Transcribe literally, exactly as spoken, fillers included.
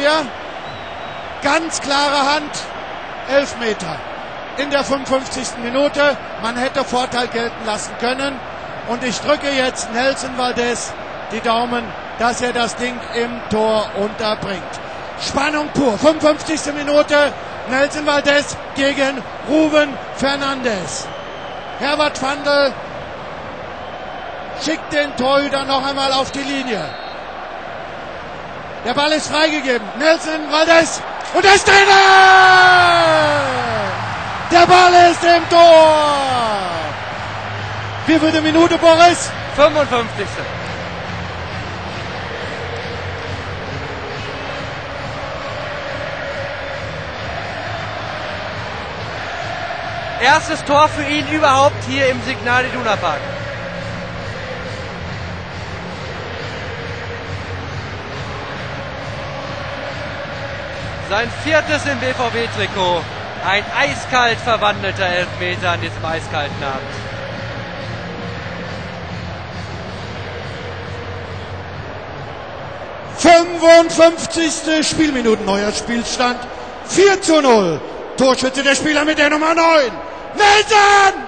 wir. Ganz klare Hand. Elfmeter. In der fünfundfünfzigsten Minute. Man hätte Vorteil gelten lassen können. Und ich drücke jetzt Nelson Valdez die Daumen, dass er das Ding im Tor unterbringt. Spannung pur. fünfundfünfzigste Minute. Nelson Valdez gegen Ruben Fernandes. Herbert Fandl schickt den Torhüter noch einmal auf die Linie. Der Ball ist freigegeben. Nelson Valdez. Und er ist drin! Der Ball ist im Tor! Wie viele Minute, Boris? fünfundfünfzigste Erstes Tor für ihn überhaupt hier im Signal Iduna Park. Sein viertes im B V B-Trikot. Ein eiskalt verwandelter Elfmeter an diesem eiskalten Abend. fünfundfünfzigste Spielminuten, neuer Spielstand. vier zu null. Torschütze der Spieler mit der Nummer neun. Nelson!